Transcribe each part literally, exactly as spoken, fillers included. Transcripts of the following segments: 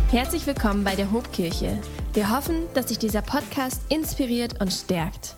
Herzlich willkommen bei der Hobkirche. Wir hoffen, dass dich dieser Podcast inspiriert und stärkt.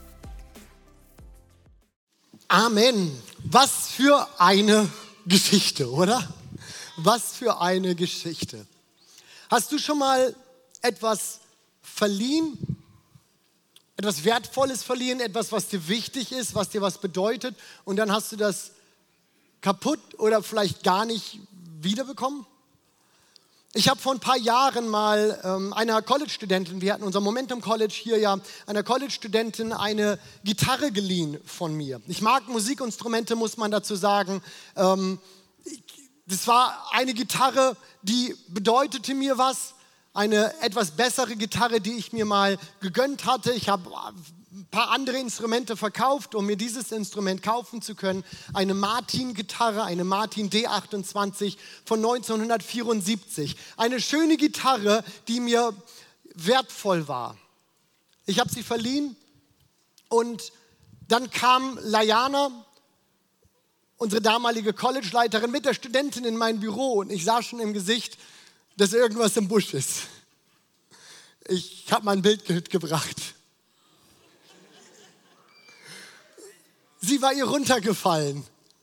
Amen. Was für eine Geschichte, oder? Was für eine Geschichte. Hast du schon mal etwas verliehen? Etwas Wertvolles verliehen, etwas, was dir wichtig ist, was dir was bedeutet, und dann hast du das kaputt oder vielleicht gar nicht wiederbekommen? Ich habe vor ein paar Jahren mal ähm, einer College-Studentin, wir hatten unser Momentum College hier ja, einer College-Studentin eine Gitarre geliehen von mir. Ich mag Musikinstrumente, muss man dazu sagen. Ähm, das war eine Gitarre, die bedeutete mir was. Eine etwas bessere Gitarre, die ich mir mal gegönnt hatte. Ich habe ein paar andere Instrumente verkauft, um mir dieses Instrument kaufen zu können. Eine Martin-Gitarre, eine Martin D achtundzwanzig von neunzehnhundertvierundsiebzig. Eine schöne Gitarre, die mir wertvoll war. Ich habe sie verliehen und dann kam Layana, unsere damalige College-Leiterin, mit der Studentin in mein Büro und ich sah schon im Gesicht, dass irgendwas im Busch ist. Ich habe mal ein Bild mitgebracht. Sie war ihr runtergefallen.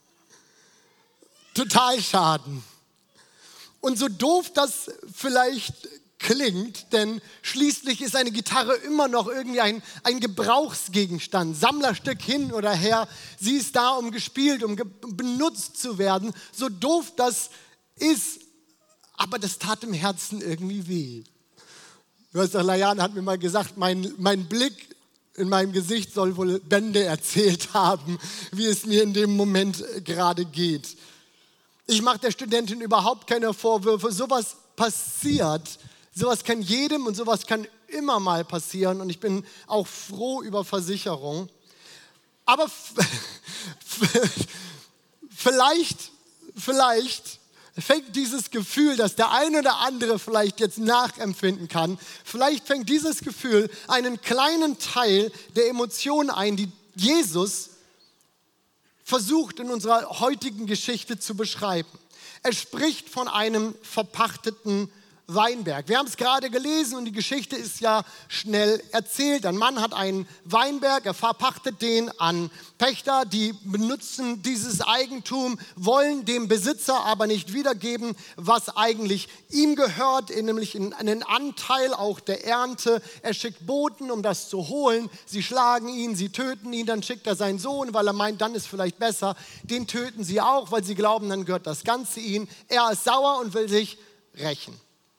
Total Schaden. Und so doof das vielleicht klingt, denn schließlich ist eine Gitarre immer noch irgendwie ein, ein Gebrauchsgegenstand, Sammlerstück hin oder her. Sie ist da, um gespielt, um ge- benutzt zu werden. So doof das ist, aber das tat im Herzen irgendwie weh. Du weißt doch, Layana hat mir mal gesagt, mein, mein Blick in meinem Gesicht soll wohl Bände erzählt haben, wie es mir in dem Moment gerade geht. Ich mache der Studentin überhaupt keine Vorwürfe. Sowas passiert, sowas kann jedem und sowas kann immer mal passieren. Und ich bin auch froh über Versicherung. Aber f- f- vielleicht, vielleicht fängt dieses Gefühl, das der eine oder andere vielleicht jetzt nachempfinden kann, vielleicht fängt dieses Gefühl einen kleinen Teil der Emotionen ein, die Jesus versucht in unserer heutigen Geschichte zu beschreiben. Er spricht von einem verpachteten Weinberg. Wir haben es gerade gelesen und die Geschichte ist ja schnell erzählt. Ein Mann hat einen Weinberg, er verpachtet den an Pächter, die benutzen dieses Eigentum, wollen dem Besitzer aber nicht wiedergeben, was eigentlich ihm gehört, nämlich einen Anteil auch der Ernte. Er schickt Boten, um das zu holen. Sie schlagen ihn, sie töten ihn, dann schickt er seinen Sohn, weil er meint, dann ist vielleicht besser. Den töten sie auch, weil sie glauben, dann gehört das Ganze ihm. Er ist sauer und will sich rächen.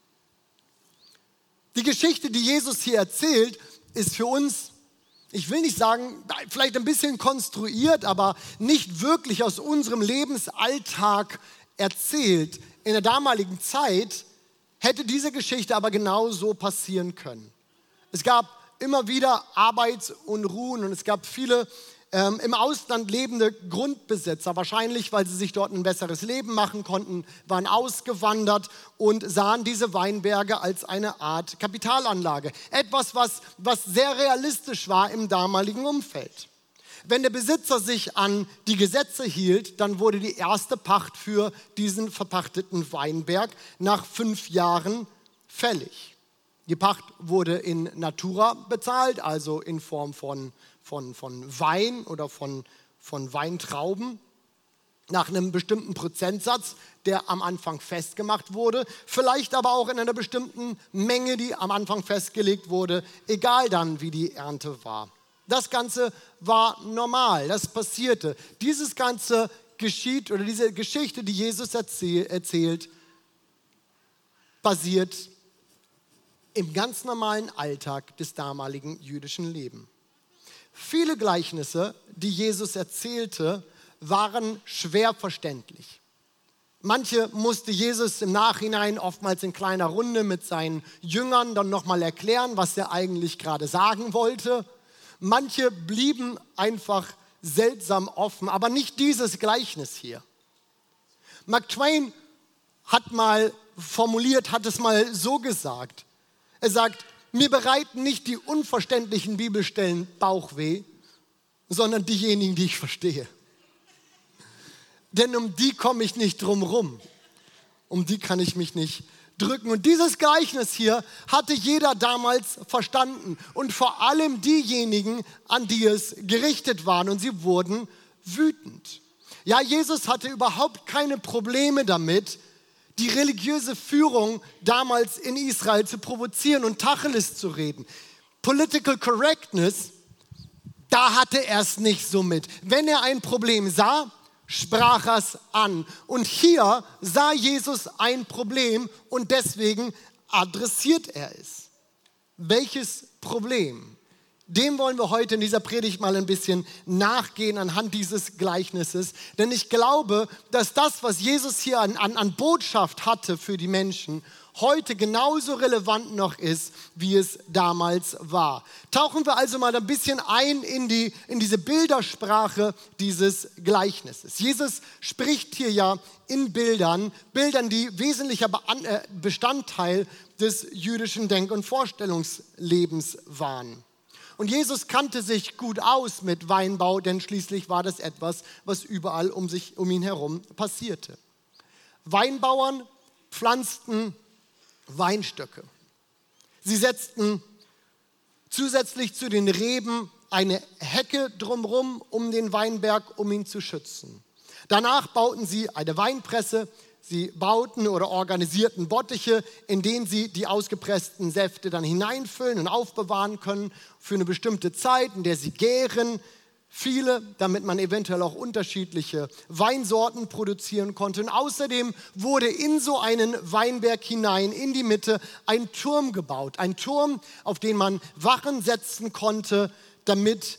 Die Geschichte, die Jesus hier erzählt, ist für uns, ich will nicht sagen, vielleicht ein bisschen konstruiert, aber nicht wirklich aus unserem Lebensalltag erzählt. In der damaligen Zeit hätte diese Geschichte aber genau so passieren können. Es gab immer wieder Arbeitsunruhen und es gab viele ähm, im Ausland lebende Grundbesitzer, wahrscheinlich, weil sie sich dort ein besseres Leben machen konnten, waren ausgewandert und sahen diese Weinberge als eine Art Kapitalanlage. Etwas, was, was sehr realistisch war im damaligen Umfeld. Wenn der Besitzer sich an die Gesetze hielt, dann wurde die erste Pacht für diesen verpachteten Weinberg nach fünf Jahren fällig. Die Pacht wurde in Natura bezahlt, also in Form von Von, von Wein oder von, von Weintrauben nach einem bestimmten Prozentsatz, der am Anfang festgemacht wurde, vielleicht aber auch in einer bestimmten Menge, die am Anfang festgelegt wurde, egal dann, wie die Ernte war. Das Ganze war normal, das passierte. Dieses Ganze geschieht, oder diese Geschichte, die Jesus erzähl, erzählt, basiert im ganz normalen Alltag des damaligen jüdischen Lebens. Viele Gleichnisse, die Jesus erzählte, waren schwer verständlich. Manche musste Jesus im Nachhinein oftmals in kleiner Runde mit seinen Jüngern dann nochmal erklären, was er eigentlich gerade sagen wollte. Manche blieben einfach seltsam offen, aber nicht dieses Gleichnis hier. Mark Twain hat mal formuliert, hat es mal so gesagt. Er sagt, mir bereiten nicht die unverständlichen Bibelstellen Bauchweh, sondern diejenigen, die ich verstehe. Denn um die komme ich nicht drum rum. Um die kann ich mich nicht drücken. Und dieses Gleichnis hier hatte jeder damals verstanden und vor allem diejenigen, an die es gerichtet waren, und sie wurden wütend. Ja, Jesus hatte überhaupt keine Probleme damit, die religiöse Führung damals in Israel zu provozieren und Tacheles zu reden. Political Correctness, da hatte er es nicht so mit. Wenn er ein Problem sah, sprach er es an. Und hier sah Jesus ein Problem und deswegen adressiert er es. Welches Problem? Dem wollen wir heute in dieser Predigt mal ein bisschen nachgehen anhand dieses Gleichnisses. Denn ich glaube, dass das, was Jesus hier an, an, an Botschaft hatte für die Menschen, heute genauso relevant noch ist, wie es damals war. Tauchen wir also mal ein bisschen ein in, die, in diese Bildersprache dieses Gleichnisses. Jesus spricht hier ja in Bildern, Bildern, die wesentlicher Bestandteil des jüdischen Denk- und Vorstellungslebens waren. Und Jesus kannte sich gut aus mit Weinbau, denn schließlich war das etwas, was überall um, sich, um ihn herum passierte. Weinbauern pflanzten Weinstöcke. Sie setzten zusätzlich zu den Reben eine Hecke drumherum um den Weinberg, um ihn zu schützen. Danach bauten sie eine Weinpresse. Sie bauten oder organisierten Bottiche, in denen sie die ausgepressten Säfte dann hineinfüllen und aufbewahren können für eine bestimmte Zeit, in der sie gären. Viele, damit man eventuell auch unterschiedliche Weinsorten produzieren konnte. Und außerdem wurde in so einen Weinberg hinein, in die Mitte, ein Turm gebaut. Ein Turm, auf den man Wachen setzen konnte, damit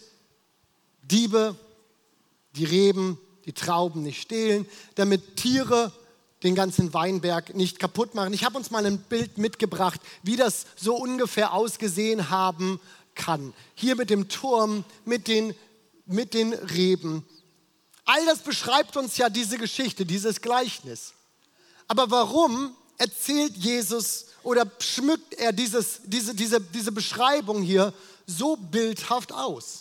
Diebe die Reben, die Trauben nicht stehlen, damit Tiere den ganzen Weinberg nicht kaputt machen. Ich habe uns mal ein Bild mitgebracht, wie das so ungefähr ausgesehen haben kann. Hier mit dem Turm, mit den, mit den Reben. All das beschreibt uns ja diese Geschichte, dieses Gleichnis. Aber warum erzählt Jesus oder schmückt er dieses, diese, diese, diese Beschreibung hier so bildhaft aus?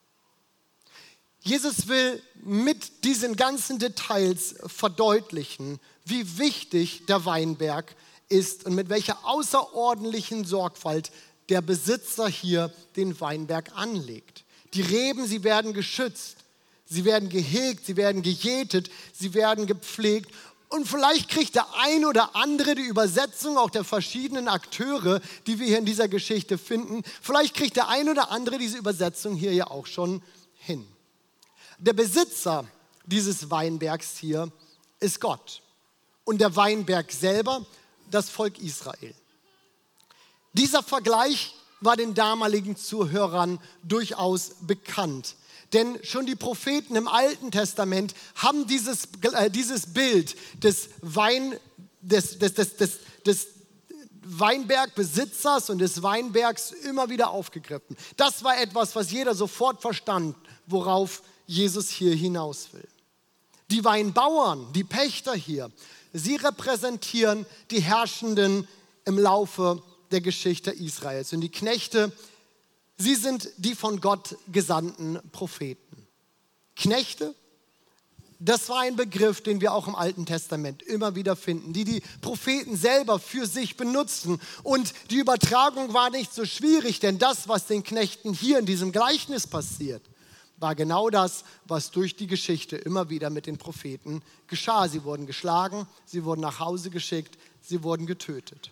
Jesus will mit diesen ganzen Details verdeutlichen, wie wichtig der Weinberg ist und mit welcher außerordentlichen Sorgfalt der Besitzer hier den Weinberg anlegt. Die Reben, sie werden geschützt, sie werden gehegt, sie werden gejätet, sie werden gepflegt. Und vielleicht kriegt der ein oder andere die Übersetzung auch der verschiedenen Akteure, die wir hier in dieser Geschichte finden, vielleicht kriegt der ein oder andere diese Übersetzung hier ja auch schon hin. Der Besitzer dieses Weinbergs hier ist Gott und der Weinberg selber das Volk Israel. Dieser Vergleich war den damaligen Zuhörern durchaus bekannt, denn schon die Propheten im Alten Testament haben dieses, äh, dieses Bild des, Wein, des, des, des, des, des Weinbergbesitzers und des Weinbergs immer wieder aufgegriffen. Das war etwas, was jeder sofort verstand, worauf Jesus hier hinaus will. Die Weinbauern, die Pächter hier, sie repräsentieren die Herrschenden im Laufe der Geschichte Israels. Und die Knechte, sie sind die von Gott gesandten Propheten. Knechte, das war ein Begriff, den wir auch im Alten Testament immer wieder finden, die die Propheten selber für sich benutzten. Und die Übertragung war nicht so schwierig, denn das, was den Knechten hier in diesem Gleichnis passiert, war genau das, was durch die Geschichte immer wieder mit den Propheten geschah. Sie wurden geschlagen, sie wurden nach Hause geschickt, sie wurden getötet.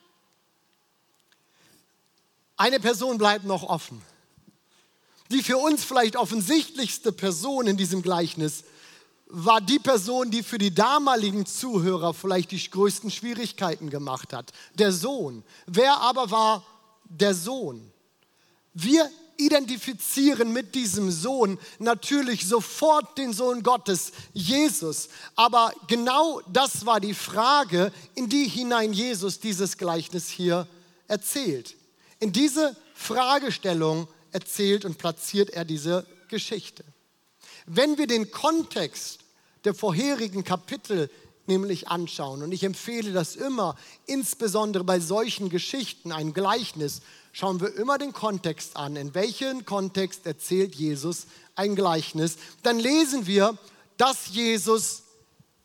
Eine Person bleibt noch offen. Die für uns vielleicht offensichtlichste Person in diesem Gleichnis war die Person, die für die damaligen Zuhörer vielleicht die größten Schwierigkeiten gemacht hat. Der Sohn. Wer aber war der Sohn? Wir identifizieren mit diesem Sohn natürlich sofort den Sohn Gottes, Jesus. Aber genau das war die Frage, in die hinein Jesus dieses Gleichnis hier erzählt. In diese Fragestellung erzählt und platziert er diese Geschichte. Wenn wir den Kontext der vorherigen Kapitel nämlich anschauen, und ich empfehle das immer, insbesondere bei solchen Geschichten, ein Gleichnis, schauen wir immer den Kontext an. In welchem Kontext erzählt Jesus ein Gleichnis? Dann lesen wir, dass Jesus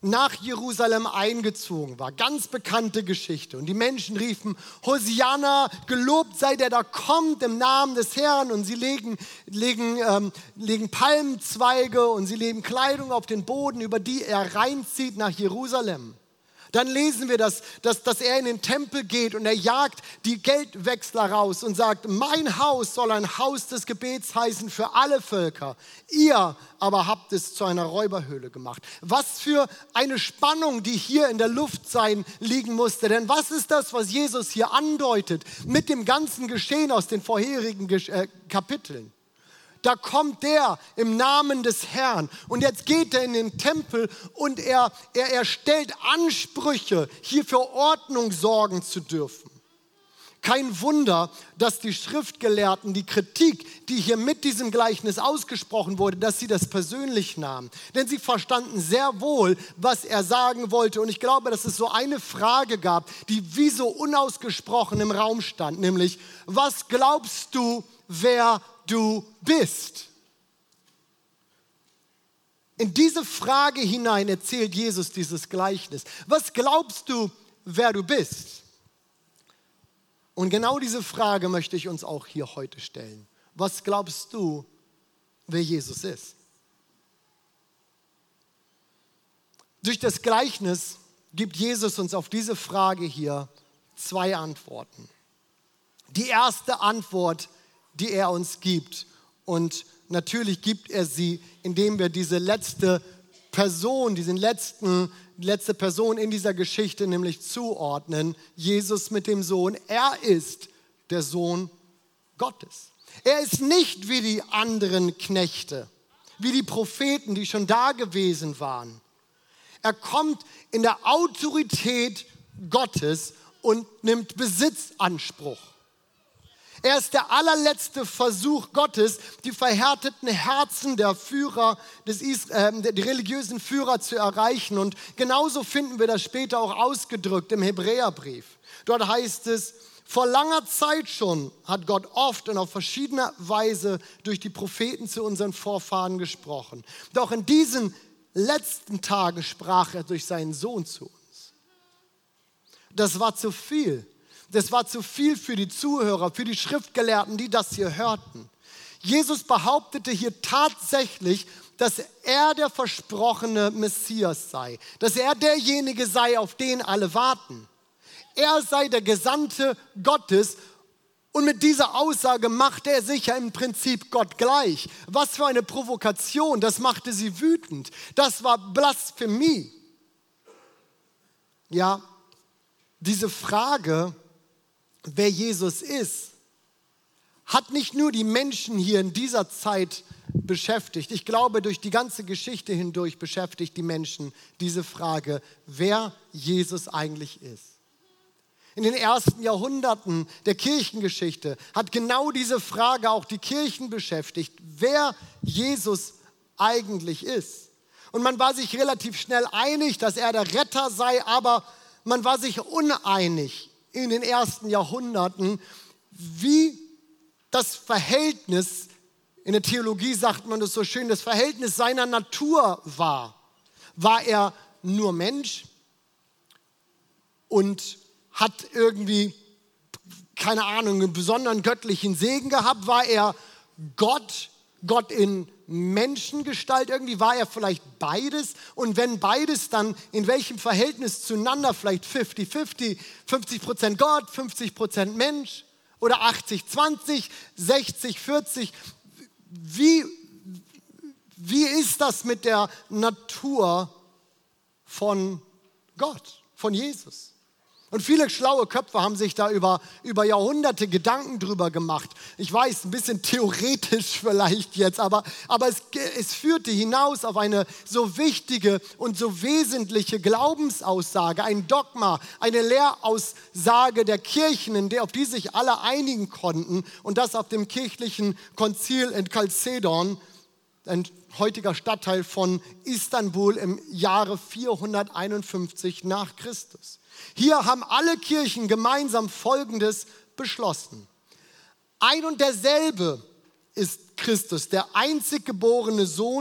nach Jerusalem eingezogen war. Ganz bekannte Geschichte. Und die Menschen riefen, Hosianna, gelobt sei der da kommt im Namen des Herrn. Und sie legen, legen, ähm, legen Palmzweige und sie legen Kleidung auf den Boden, über die er reinzieht nach Jerusalem. Dann lesen wir, dass, dass, dass er in den Tempel geht und er jagt die Geldwechsler raus und sagt, mein Haus soll ein Haus des Gebets heißen für alle Völker. Ihr aber habt es zu einer Räuberhöhle gemacht. Was für eine Spannung, die hier in der Luft sein liegen musste. Denn was ist das, was Jesus hier andeutet mit dem ganzen Geschehen aus den vorherigen äh, Kapiteln? Da kommt der im Namen des Herrn und jetzt geht er in den Tempel und er, er, er stellt Ansprüche, hier für Ordnung sorgen zu dürfen. Kein Wunder, dass die Schriftgelehrten die Kritik, die hier mit diesem Gleichnis ausgesprochen wurde, dass sie das persönlich nahmen. Denn sie verstanden sehr wohl, was er sagen wollte. Und ich glaube, dass es so eine Frage gab, die wie so unausgesprochen im Raum stand, nämlich, was glaubst du, wer du bist? In diese Frage hinein erzählt Jesus dieses Gleichnis. Was glaubst du, wer du bist? Und genau diese Frage möchte ich uns auch hier heute stellen. Was glaubst du, wer Jesus ist? Durch das Gleichnis gibt Jesus uns auf diese Frage hier zwei Antworten. Die erste Antwort, die er uns gibt. Und natürlich gibt er sie, indem wir diese letzte Person, diesen letzten, letzte Person in dieser Geschichte nämlich zuordnen. Jesus mit dem Sohn. Er ist der Sohn Gottes. Er ist nicht wie die anderen Knechte, wie die Propheten, die schon da gewesen waren. Er kommt in der Autorität Gottes und nimmt Besitzanspruch. Er ist der allerletzte Versuch Gottes, die verhärteten Herzen der Führer, des Is- äh, die religiösen Führer zu erreichen. Und genauso finden wir das später auch ausgedrückt im Hebräerbrief. Dort heißt es, vor langer Zeit schon hat Gott oft und auf verschiedene Weise durch die Propheten zu unseren Vorfahren gesprochen. Doch in diesen letzten Tagen sprach er durch seinen Sohn zu uns. Das war zu viel. Das war zu viel für die Zuhörer, für die Schriftgelehrten, die das hier hörten. Jesus behauptete hier tatsächlich, dass er der versprochene Messias sei, dass er derjenige sei, auf den alle warten. Er sei der Gesandte Gottes und mit dieser Aussage machte er sich ja im Prinzip Gott gleich. Was für eine Provokation, das machte sie wütend. Das war Blasphemie. Ja, diese Frage, wer Jesus ist, hat nicht nur die Menschen hier in dieser Zeit beschäftigt. Ich glaube, durch die ganze Geschichte hindurch beschäftigt die Menschen diese Frage, wer Jesus eigentlich ist. In den ersten Jahrhunderten der Kirchengeschichte hat genau diese Frage auch die Kirchen beschäftigt, wer Jesus eigentlich ist. Und man war sich relativ schnell einig, dass er der Retter sei, aber man war sich uneinig in den ersten Jahrhunderten, wie das Verhältnis, in der Theologie sagt man das so schön, das Verhältnis seiner Natur war. War er nur Mensch und hat irgendwie, keine Ahnung, einen besonderen göttlichen Segen gehabt? War er Gott, Gott in Menschengestalt irgendwie? War er vielleicht beides? Und wenn beides, dann in welchem Verhältnis zueinander? Vielleicht fünfzig fünfzig, fünfzig Prozent Gott, fünfzig Prozent Mensch? Oder achtzig zwanzig, sechzig vierzig? Wie, wie ist das mit der Natur von Gott, von Jesus? Und viele schlaue Köpfe haben sich da über, über Jahrhunderte Gedanken drüber gemacht. Ich weiß, ein bisschen theoretisch vielleicht jetzt, aber, aber es, es führte hinaus auf eine so wichtige und so wesentliche Glaubensaussage, ein Dogma, eine Lehraussage der Kirchen, in der, auf die sich alle einigen konnten, und das auf dem kirchlichen Konzil in Chalcedon, ein heutiger Stadtteil von Istanbul im Jahre vierhunderteinundfünfzig nach Christus. Hier haben alle Kirchen gemeinsam Folgendes beschlossen. Ein und derselbe ist Christus, der einzig geborene Sohn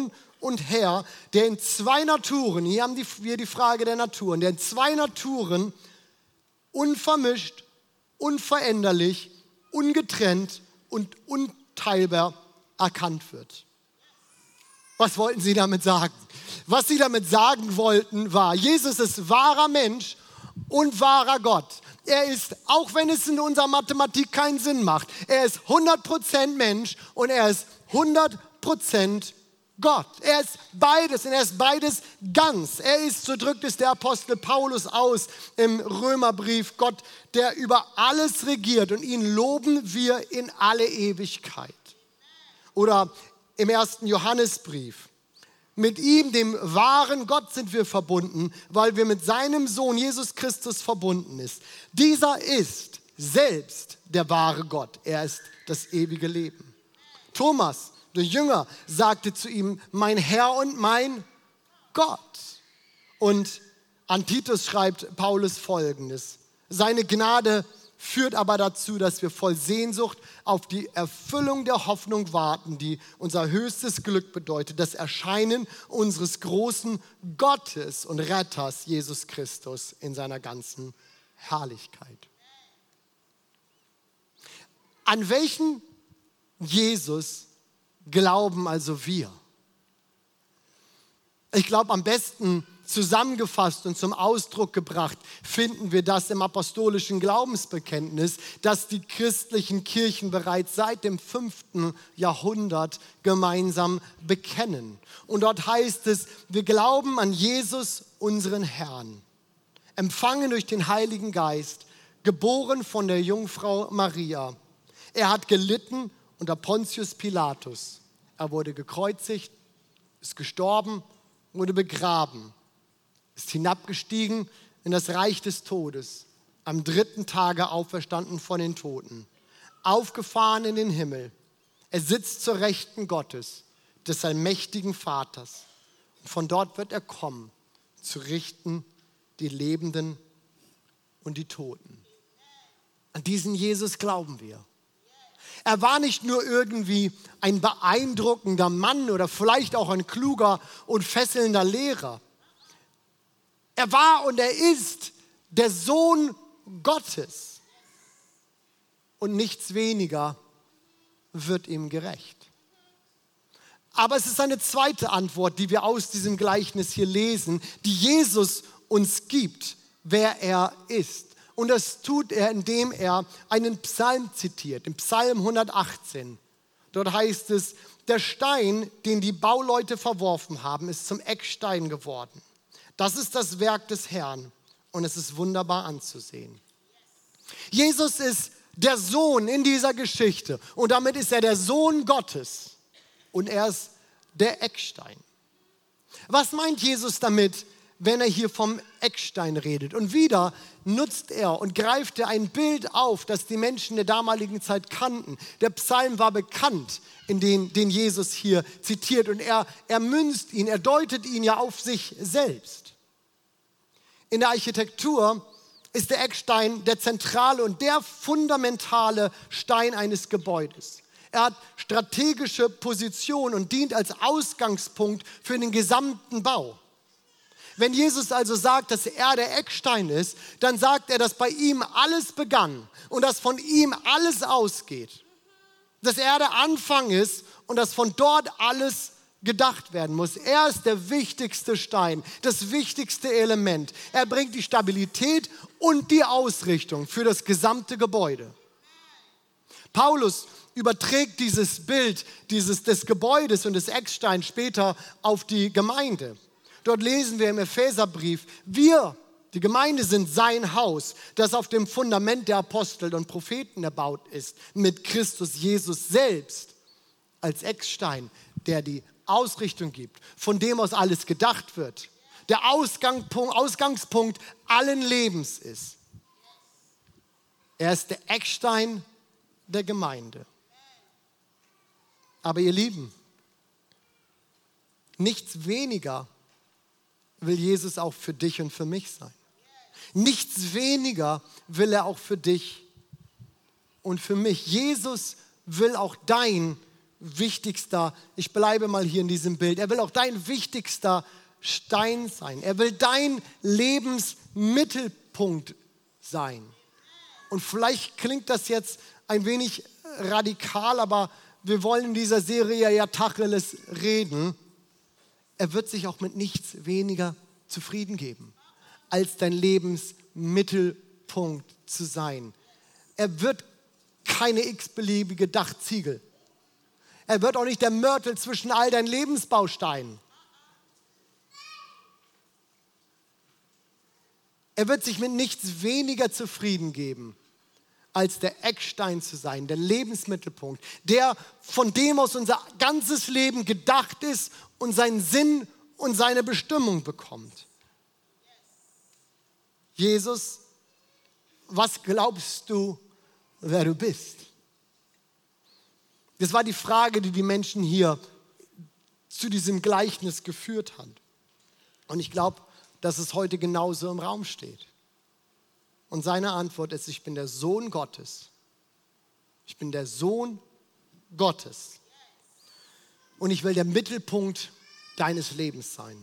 und Herr, der in zwei Naturen, hier haben wir die Frage der Naturen, der in zwei Naturen unvermischt, unveränderlich, ungetrennt und unteilbar erkannt wird. Was wollten sie damit sagen? Was sie damit sagen wollten war, Jesus ist wahrer Mensch und wahrer Gott. Er ist, auch wenn es in unserer Mathematik keinen Sinn macht, er ist hundert Prozent Mensch und er ist hundert Prozent Gott. Er ist beides und er ist beides ganz. Er ist, so drückt es der Apostel Paulus aus im Römerbrief, Gott, der über alles regiert und ihn loben wir in alle Ewigkeit. Oder im ersten Johannesbrief. Mit ihm, dem wahren Gott, sind wir verbunden, weil wir mit seinem Sohn Jesus Christus verbunden ist. Dieser ist selbst der wahre Gott. Er ist das ewige Leben. Thomas, der Jünger, sagte zu ihm, mein Herr und mein Gott. Und an Titus schreibt Paulus Folgendes. Seine Gnade führt aber dazu, dass wir voll Sehnsucht auf die Erfüllung der Hoffnung warten, die unser höchstes Glück bedeutet, das Erscheinen unseres großen Gottes und Retters Jesus Christus in seiner ganzen Herrlichkeit. An welchen Jesus glauben also wir? Ich glaube, am besten zusammengefasst und zum Ausdruck gebracht finden wir das im apostolischen Glaubensbekenntnis, das die christlichen Kirchen bereits seit dem fünften Jahrhundert gemeinsam bekennen. Und dort heißt es, wir glauben an Jesus, unseren Herrn, empfangen durch den Heiligen Geist, geboren von der Jungfrau Maria. Er hat gelitten unter Pontius Pilatus. Er wurde gekreuzigt, ist gestorben, wurde begraben, ist hinabgestiegen in das Reich des Todes, am dritten Tage auferstanden von den Toten, aufgefahren in den Himmel. Er sitzt zur Rechten Gottes, des allmächtigen Vaters. Und von dort wird er kommen, zu richten die Lebenden und die Toten. An diesen Jesus glauben wir. Er war nicht nur irgendwie ein beeindruckender Mann oder vielleicht auch ein kluger und fesselnder Lehrer. Er war und er ist der Sohn Gottes. Und nichts weniger wird ihm gerecht. Aber es ist eine zweite Antwort, die wir aus diesem Gleichnis hier lesen, die Jesus uns gibt, wer er ist. Und das tut er, indem er einen Psalm zitiert, im Psalm hundertachtzehn. Dort heißt es, der Stein, den die Bauleute verworfen haben, ist zum Eckstein geworden. Das ist das Werk des Herrn und es ist wunderbar anzusehen. Jesus ist der Sohn in dieser Geschichte und damit ist er der Sohn Gottes und er ist der Eckstein. Was meint Jesus damit, wenn er hier vom Eckstein redet? Und wieder nutzt er und greift er ein Bild auf, das die Menschen der damaligen Zeit kannten. Der Psalm war bekannt, in den, den Jesus hier zitiert und er, er münzt ihn, er deutet ihn ja auf sich selbst. In der Architektur ist der Eckstein der zentrale und der fundamentale Stein eines Gebäudes. Er hat strategische Position und dient als Ausgangspunkt für den gesamten Bau. Wenn Jesus also sagt, dass er der Eckstein ist, dann sagt er, dass bei ihm alles begann und dass von ihm alles ausgeht. Dass er der Anfang ist und dass von dort alles gedacht werden muss. Er ist der wichtigste Stein, das wichtigste Element. Er bringt die Stabilität und die Ausrichtung für das gesamte Gebäude. Paulus überträgt dieses Bild dieses, des Gebäudes und des Ecksteins später auf die Gemeinde. Dort lesen wir im Epheserbrief, wir, die Gemeinde, sind sein Haus, das auf dem Fundament der Apostel und Propheten erbaut ist, mit Christus Jesus selbst als Eckstein, der die Ausrichtung gibt, von dem aus alles gedacht wird, der Ausgangspunkt, Ausgangspunkt allen Lebens ist. Er ist der Eckstein der Gemeinde. Aber ihr Lieben, nichts weniger will Jesus auch für dich und für mich sein. Nichts weniger will er auch für dich und für mich. Jesus will auch dein wichtigster, ich bleibe mal hier in diesem Bild, er will auch dein wichtigster Stein sein. Er will dein Lebensmittelpunkt sein. Und vielleicht klingt das jetzt ein wenig radikal, aber wir wollen in dieser Serie ja Tacheles reden. Er wird sich auch mit nichts weniger zufrieden geben, als dein Lebensmittelpunkt zu sein. Er wird keine x-beliebige Dachziegel. Er wird auch nicht der Mörtel zwischen all deinen Lebensbausteinen. Er wird sich mit nichts weniger zufrieden geben, als der Eckstein zu sein, der Lebensmittelpunkt, der, von dem aus unser ganzes Leben gedacht ist und seinen Sinn und seine Bestimmung bekommt. Jesus, was glaubst du, wer du bist? Das war die Frage, die die Menschen hier zu diesem Gleichnis geführt hat. Und ich glaube, dass es heute genauso im Raum steht. Und seine Antwort ist, ich bin der Sohn Gottes. Ich bin der Sohn Gottes. Und ich will der Mittelpunkt deines Lebens sein.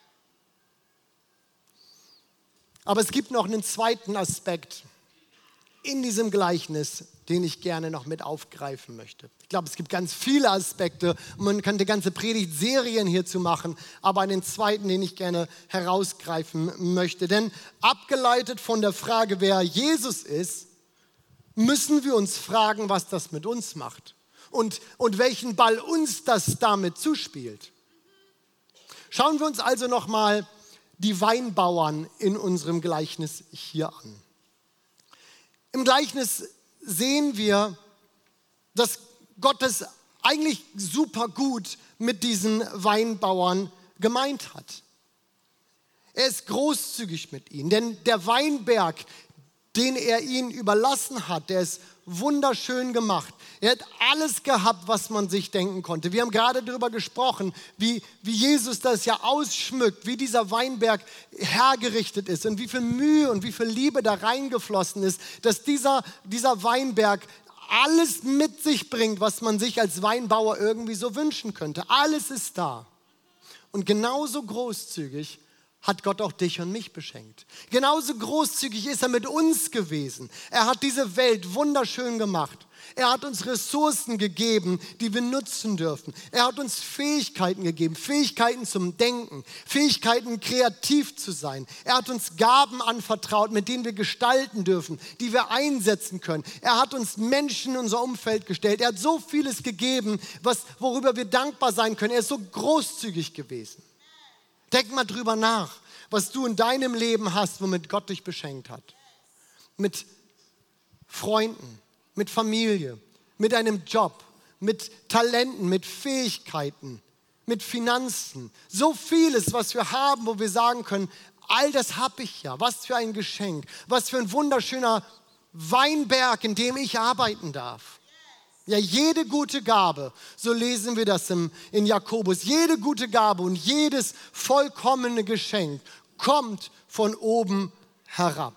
Aber es gibt noch einen zweiten Aspekt in diesem Gleichnis, den ich gerne noch mit aufgreifen möchte. Ich glaube, es gibt ganz viele Aspekte und man könnte ganze Predigtserien hierzu machen, aber einen zweiten, den ich gerne herausgreifen möchte. Denn abgeleitet von der Frage, wer Jesus ist, müssen wir uns fragen, was das mit uns macht und, und welchen Ball uns das damit zuspielt. Schauen wir uns also nochmal die Weinbauern in unserem Gleichnis hier an. Im Gleichnis sehen wir, dass Gott es eigentlich super gut mit diesen Weinbauern gemeint hat. Er ist großzügig mit ihnen, denn der Weinberg, den er ihnen überlassen hat, der ist wunderschön gemacht. Er hat alles gehabt, was man sich denken konnte. Wir haben gerade darüber gesprochen, wie, wie Jesus das ja ausschmückt, wie dieser Weinberg hergerichtet ist und wie viel Mühe und wie viel Liebe da reingeflossen ist, dass dieser, dieser Weinberg alles mit sich bringt, was man sich als Weinbauer irgendwie so wünschen könnte. Alles ist da. Und genauso großzügig hat Gott auch dich und mich beschenkt. Genauso großzügig ist er mit uns gewesen. Er hat diese Welt wunderschön gemacht. Er hat uns Ressourcen gegeben, die wir nutzen dürfen. Er hat uns Fähigkeiten gegeben, Fähigkeiten zum Denken, Fähigkeiten kreativ zu sein. Er hat uns Gaben anvertraut, mit denen wir gestalten dürfen, die wir einsetzen können. Er hat uns Menschen in unser Umfeld gestellt. Er hat so vieles gegeben, was, worüber wir dankbar sein können. Er ist so großzügig gewesen. Denk mal drüber nach, was du in deinem Leben hast, womit Gott dich beschenkt hat. Mit Freunden, mit Familie, mit einem Job, mit Talenten, mit Fähigkeiten, mit Finanzen. So vieles, was wir haben, wo wir sagen können, all das habe ich ja. Was für ein Geschenk, was für ein wunderschöner Weinberg, in dem ich arbeiten darf. Ja, jede gute Gabe, so lesen wir das im, in Jakobus, jede gute Gabe und jedes vollkommene Geschenk kommt von oben herab.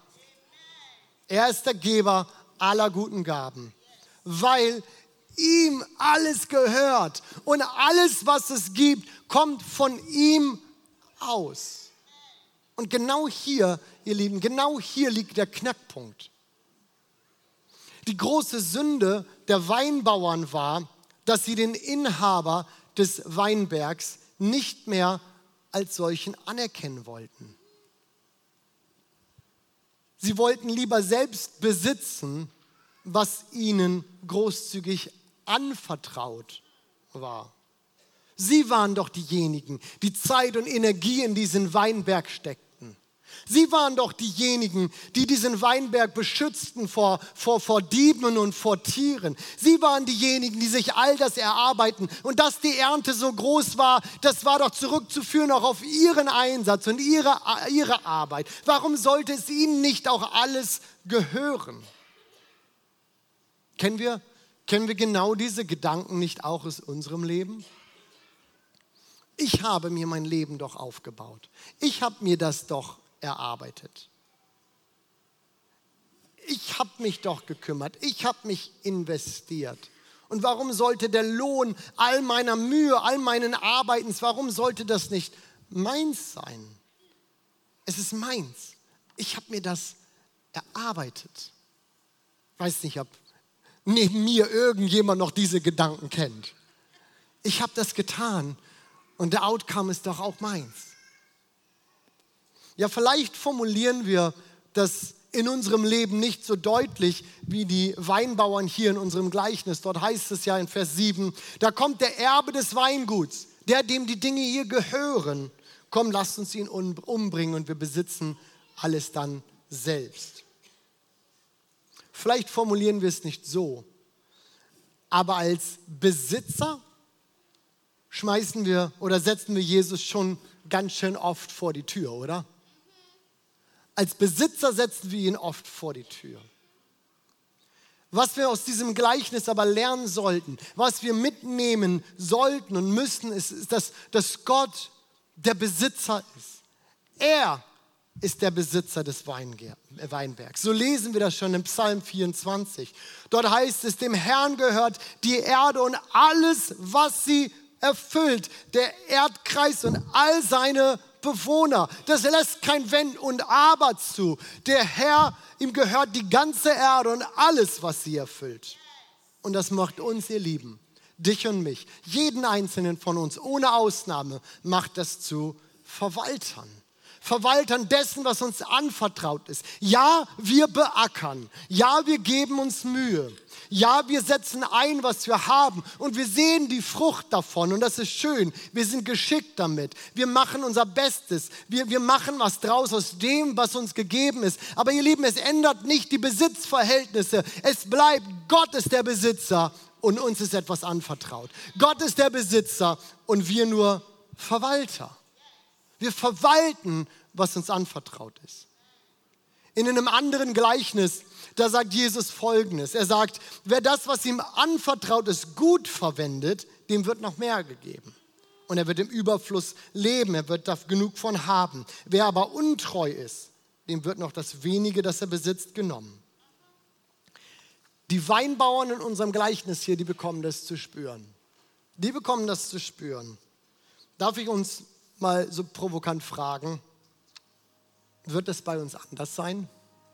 Er ist der Geber aller guten Gaben, weil ihm alles gehört und alles, was es gibt, kommt von ihm aus. Und genau hier, ihr Lieben, genau hier liegt der Knackpunkt. Die große Sünde der Weinbauern war, dass sie den Inhaber des Weinbergs nicht mehr als solchen anerkennen wollten. Sie wollten lieber selbst besitzen, was ihnen großzügig anvertraut war. Sie waren doch diejenigen, die Zeit und Energie in diesen Weinberg steckten. Sie waren doch diejenigen, die diesen Weinberg beschützten vor, vor, vor Dieben und vor Tieren. Sie waren diejenigen, die sich all das erarbeiten. Und dass die Ernte so groß war, das war doch zurückzuführen auch auf ihren Einsatz und ihre, ihre Arbeit. Warum sollte es ihnen nicht auch alles gehören? Kennen wir, kennen wir genau diese Gedanken nicht auch aus unserem Leben? Ich habe mir mein Leben doch aufgebaut. Ich habe mir das doch erarbeitet. Ich habe mich doch gekümmert. Ich habe mich investiert. Und warum sollte der Lohn all meiner Mühe, all meinen Arbeitens, warum sollte das nicht meins sein? Es ist meins. Ich habe mir das erarbeitet. Ich weiß nicht, ob neben mir irgendjemand noch diese Gedanken kennt. Ich habe das getan und der Outcome ist doch auch meins. Ja, vielleicht formulieren wir das in unserem Leben nicht so deutlich wie die Weinbauern hier in unserem Gleichnis. Dort heißt es ja in Vers sieben, da kommt der Erbe des Weinguts, der, dem die Dinge hier gehören. Komm, lasst uns ihn umbringen und wir besitzen alles dann selbst. Vielleicht formulieren wir es nicht so, aber als Besitzer schmeißen wir oder setzen wir Jesus schon ganz schön oft vor die Tür, oder? Als Besitzer setzen wir ihn oft vor die Tür. Was wir aus diesem Gleichnis aber lernen sollten, was wir mitnehmen sollten und müssen, ist, ist dass, dass Gott der Besitzer ist. Er ist der Besitzer des Weinbergs. So lesen wir das schon im Psalm vierundzwanzig. Dort heißt es, dem Herrn gehört die Erde und alles, was sie erfüllt, der Erdkreis und all seine Bewohner. Das lässt kein Wenn und Aber zu. Der Herr, ihm gehört die ganze Erde und alles, was sie erfüllt. Und das macht uns, ihr Lieben, dich und mich, jeden einzelnen von uns, ohne Ausnahme, macht das zu Verwaltern. Verwaltern dessen, was uns anvertraut ist. Ja, wir beackern. Ja, wir geben uns Mühe. Ja, wir setzen ein, was wir haben und wir sehen die Frucht davon und das ist schön. Wir sind geschickt damit. Wir machen unser Bestes. Wir, wir machen was draus aus dem, was uns gegeben ist. Aber ihr Lieben, es ändert nicht die Besitzverhältnisse. Es bleibt, Gott ist der Besitzer und uns ist etwas anvertraut. Gott ist der Besitzer und wir nur Verwalter. Wir verwalten, was uns anvertraut ist. In einem anderen Gleichnis, da sagt Jesus Folgendes. Er sagt, wer das, was ihm anvertraut ist, gut verwendet, dem wird noch mehr gegeben. Und er wird im Überfluss leben, er wird da genug von haben. Wer aber untreu ist, dem wird noch das wenige, das er besitzt, genommen. Die Weinbauern in unserem Gleichnis hier, die bekommen das zu spüren. Die bekommen das zu spüren. Darf ich uns mal so provokant fragen, wird es bei uns anders sein?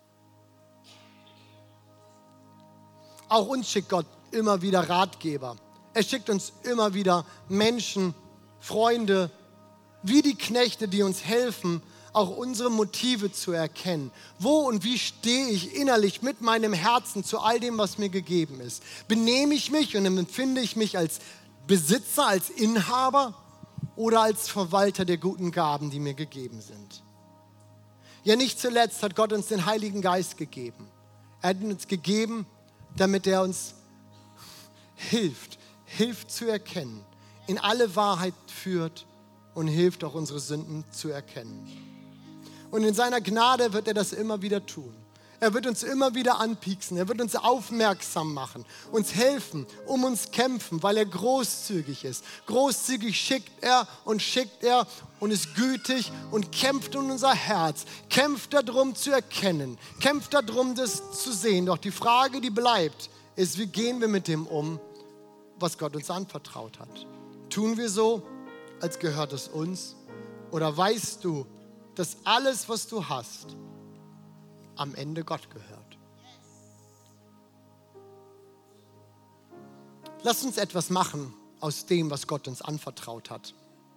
Auch uns schickt Gott immer wieder Ratgeber. Er schickt uns immer wieder Menschen, Freunde, wie die Knechte, die uns helfen, auch unsere Motive zu erkennen. Wo und wie stehe ich innerlich mit meinem Herzen zu all dem, was mir gegeben ist? Benehme ich mich und empfinde ich mich als Besitzer, als Inhaber oder als Verwalter der guten Gaben, die mir gegeben sind? Ja, nicht zuletzt hat Gott uns den Heiligen Geist gegeben. Er hat ihn uns gegeben, damit er uns hilft, hilft zu erkennen, in alle Wahrheit führt und hilft auch unsere Sünden zu erkennen. Und in seiner Gnade wird er das immer wieder tun. Er wird uns immer wieder anpieksen, er wird uns aufmerksam machen, uns helfen, um uns kämpfen, weil er großzügig ist. Großzügig schickt er und schickt er und ist gütig und kämpft um unser Herz, kämpft darum zu erkennen, kämpft darum, das zu sehen. Doch die Frage, die bleibt, ist, wie gehen wir mit dem um, was Gott uns anvertraut hat? Tun wir so, als gehört es uns? Oder weißt du, dass alles, was du hast, am Ende Gott gehört? Lass uns etwas machen aus dem, was Gott uns anvertraut hat.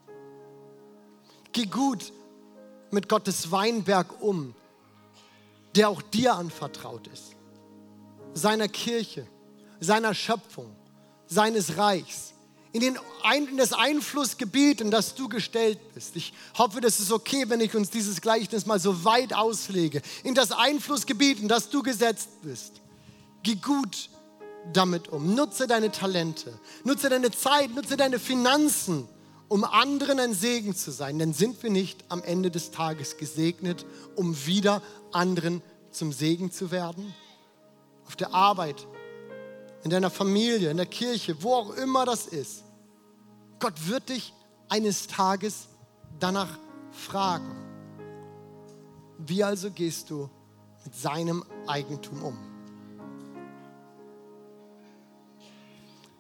Geh gut mit Gottes Weinberg um, der auch dir anvertraut ist. Seiner Kirche, seiner Schöpfung, seines Reichs. In, den, in das Einflussgebiet, in das du gestellt bist. Ich hoffe, das ist okay, wenn ich uns dieses Gleichnis mal so weit auslege. In das Einflussgebiet, in das du gesetzt bist. Geh gut damit um. Nutze deine Talente, nutze deine Zeit, nutze deine Finanzen, um anderen ein Segen zu sein. Denn sind wir nicht am Ende des Tages gesegnet, um wieder anderen zum Segen zu werden? Auf der Arbeit, in deiner Familie, in der Kirche, wo auch immer das ist. Gott wird dich eines Tages danach fragen. Wie also gehst du mit seinem Eigentum um?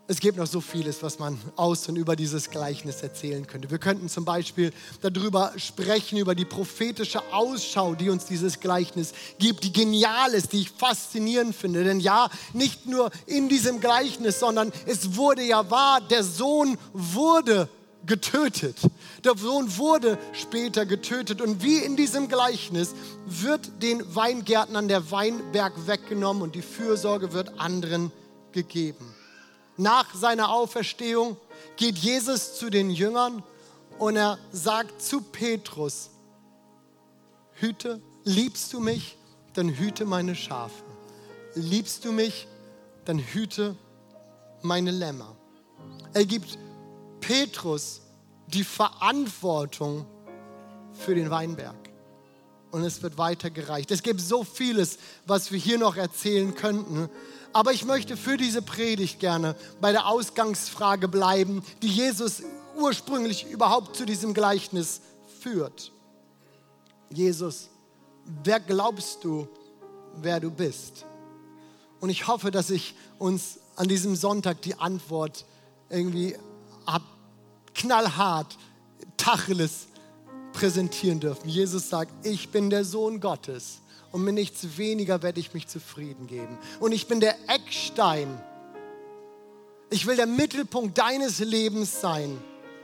Es gibt noch so vieles, was man aus und über dieses Gleichnis erzählen könnte. Wir könnten zum Beispiel darüber sprechen, über die prophetische Ausschau, die uns dieses Gleichnis gibt, die genial ist, die ich faszinierend finde. Denn ja, nicht nur in diesem Gleichnis, sondern es wurde ja wahr, der Sohn wurde getötet. Der Sohn wurde später getötet. Und wie in diesem Gleichnis wird den Weingärtnern der Weinberg weggenommen und die Fürsorge wird anderen gegeben. Nach seiner Auferstehung geht Jesus zu den Jüngern und er sagt zu Petrus, hüte, liebst du mich, dann hüte meine Schafe. Liebst du mich, dann hüte meine Lämmer. Er gibt Petrus die Verantwortung für den Weinberg. Und es wird weitergereicht. Es gibt so vieles, was wir hier noch erzählen könnten. Aber ich möchte für diese Predigt gerne bei der Ausgangsfrage bleiben, die Jesus ursprünglich überhaupt zu diesem Gleichnis führt. Jesus, wer glaubst du, wer du bist? Und ich hoffe, dass ich uns an diesem Sonntag die Antwort irgendwie ab, knallhart, Tacheles präsentieren dürfen. Jesus sagt, ich bin der Sohn Gottes. Und mit nichts weniger werde ich mich zufrieden geben. Und ich bin der Eckstein. Ich will der Mittelpunkt deines Lebens sein.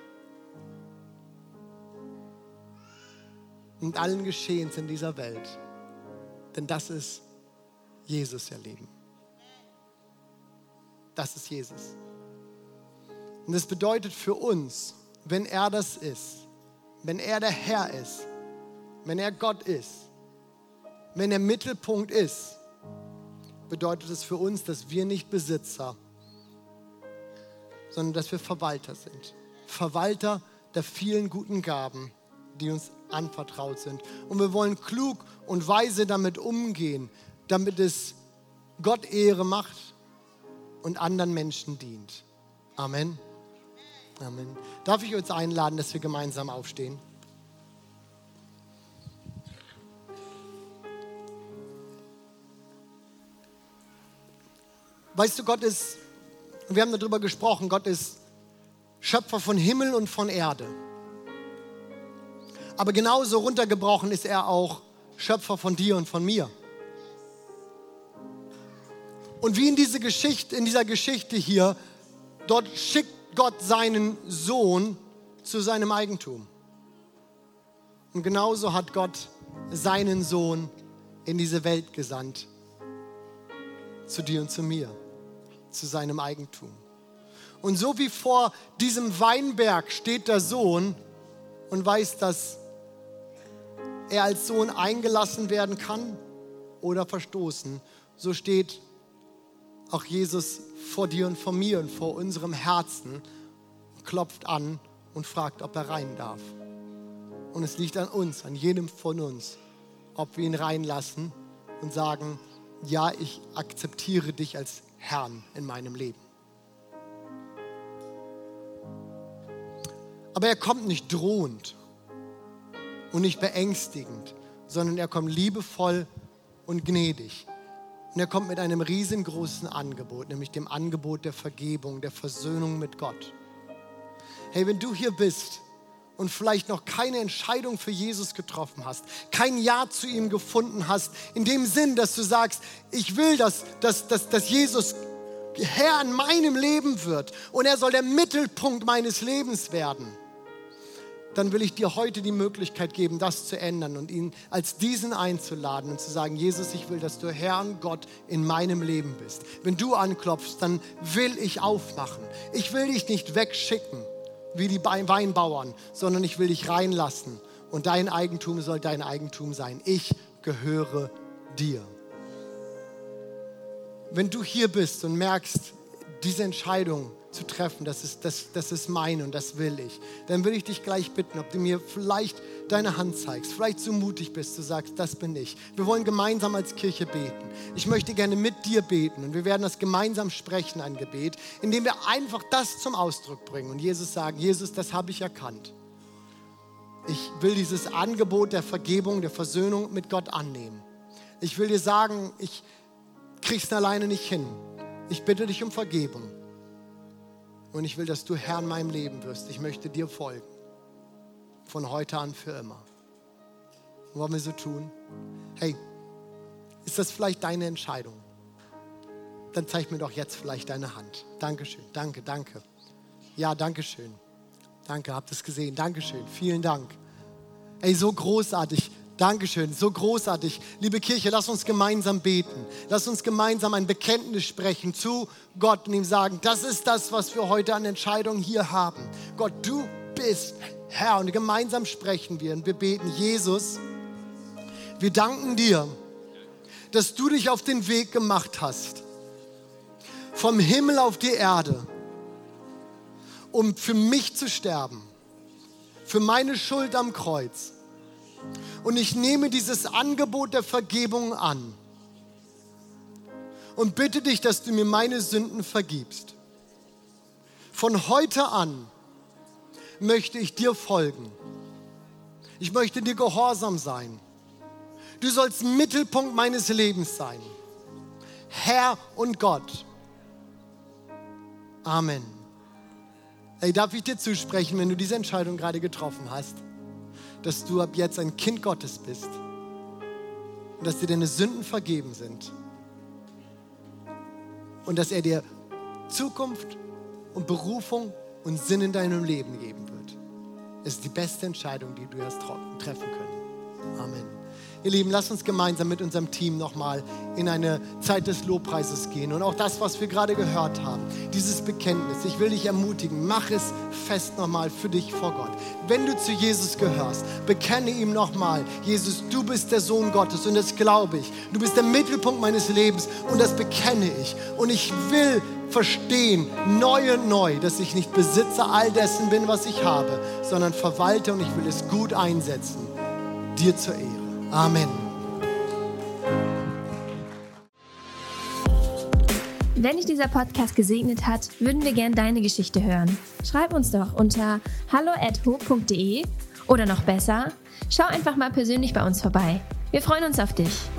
Und allen Geschehens in dieser Welt. Denn das ist Jesus, ihr Lieben. Das ist Jesus. Und das bedeutet für uns, wenn er das ist, wenn er der Herr ist, wenn er Gott ist, wenn er Mittelpunkt ist, bedeutet es für uns, dass wir nicht Besitzer, sondern dass wir Verwalter sind. Verwalter der vielen guten Gaben, die uns anvertraut sind. Und wir wollen klug und weise damit umgehen, damit es Gott Ehre macht und anderen Menschen dient. Amen. Amen. Darf ich uns einladen, dass wir gemeinsam aufstehen? Weißt du, Gott ist, wir haben darüber gesprochen, Gott ist Schöpfer von Himmel und von Erde. Aber genauso runtergebrochen ist er auch Schöpfer von dir und von mir. Und wie in, diese Geschichte, in dieser Geschichte hier, dort schickt Gott seinen Sohn zu seinem Eigentum. Und genauso hat Gott seinen Sohn in diese Welt gesandt. Zu dir und zu mir. Zu seinem Eigentum. Und so wie vor diesem Weinberg steht der Sohn und weiß, dass er als Sohn eingelassen werden kann oder verstoßen, so steht auch Jesus vor dir und vor mir und vor unserem Herzen, klopft an und fragt, ob er rein darf. Und es liegt an uns, an jedem von uns, ob wir ihn reinlassen und sagen, ja, ich akzeptiere dich als Herrn in meinem Leben. Aber er kommt nicht drohend und nicht beängstigend, sondern er kommt liebevoll und gnädig. Und er kommt mit einem riesengroßen Angebot, nämlich dem Angebot der Vergebung, der Versöhnung mit Gott. Hey, wenn du hier bist und vielleicht noch keine Entscheidung für Jesus getroffen hast, kein Ja zu ihm gefunden hast, in dem Sinn, dass du sagst, ich will, dass, dass, dass, dass Jesus Herr in meinem Leben wird und er soll der Mittelpunkt meines Lebens werden, dann will ich dir heute die Möglichkeit geben, das zu ändern und ihn als diesen einzuladen und zu sagen, Jesus, ich will, dass du Herr und Gott in meinem Leben bist. Wenn du anklopfst, dann will ich aufmachen. Ich will dich nicht wegschicken wie die Weinbauern, sondern ich will dich reinlassen und dein Eigentum soll dein Eigentum sein. Ich gehöre dir. Wenn du hier bist und merkst, diese Entscheidung zu treffen, das ist, das, das ist mein und das will ich, dann würde ich dich gleich bitten, ob du mir vielleicht deine Hand zeigst, vielleicht so mutig bist, du sagst, das bin ich. Wir wollen gemeinsam als Kirche beten. Ich möchte gerne mit dir beten und wir werden das gemeinsam sprechen, ein Gebet, indem wir einfach das zum Ausdruck bringen und Jesus sagen, Jesus, das habe ich erkannt. Ich will dieses Angebot der Vergebung, der Versöhnung mit Gott annehmen. Ich will dir sagen, ich krieg's alleine nicht hin. Ich bitte dich um Vergebung. Und ich will, dass du Herr in meinem Leben wirst. Ich möchte dir folgen. Von heute an für immer. Wollen wir so tun? Hey, ist das vielleicht deine Entscheidung? Dann zeig mir doch jetzt vielleicht deine Hand. Dankeschön, danke, danke. Ja, dankeschön. Danke, habt es gesehen. Dankeschön, vielen Dank. Ey, so großartig. Dankeschön, so großartig. Liebe Kirche, lass uns gemeinsam beten. Lass uns gemeinsam ein Bekenntnis sprechen zu Gott und ihm sagen, das ist das, was wir heute an Entscheidungen hier haben. Gott, du bist Herr. Und gemeinsam sprechen wir und wir beten, Jesus, wir danken dir, dass du dich auf den Weg gemacht hast, vom Himmel auf die Erde, um für mich zu sterben, für meine Schuld am Kreuz. Und ich nehme dieses Angebot der Vergebung an und bitte dich, dass du mir meine Sünden vergibst. Von heute an möchte ich dir folgen. Ich möchte dir gehorsam sein. Du sollst Mittelpunkt meines Lebens sein. Herr und Gott. Amen. Hey, darf ich dir zusprechen, wenn du diese Entscheidung gerade getroffen hast, dass du ab jetzt ein Kind Gottes bist und dass dir deine Sünden vergeben sind und dass er dir Zukunft und Berufung und Sinn in deinem Leben geben wird. Es ist die beste Entscheidung, die du hast treffen können. Amen. Ihr Lieben, lasst uns gemeinsam mit unserem Team nochmal in eine Zeit des Lobpreises gehen. Und auch das, was wir gerade gehört haben, dieses Bekenntnis, ich will dich ermutigen, mach es fest nochmal für dich vor Gott. Wenn du zu Jesus gehörst, bekenne ihm nochmal, Jesus, du bist der Sohn Gottes und das glaube ich. Du bist der Mittelpunkt meines Lebens und das bekenne ich. Und ich will verstehen, neu und neu, dass ich nicht Besitzer all dessen bin, was ich habe, sondern verwalte und ich will es gut einsetzen, dir zur Ehre. Amen. Wenn dich dieser Podcast gesegnet hat, würden wir gerne deine Geschichte hören. Schreib uns doch unter hallo at hope punkt de oder noch besser, schau einfach mal persönlich bei uns vorbei. Wir freuen uns auf dich.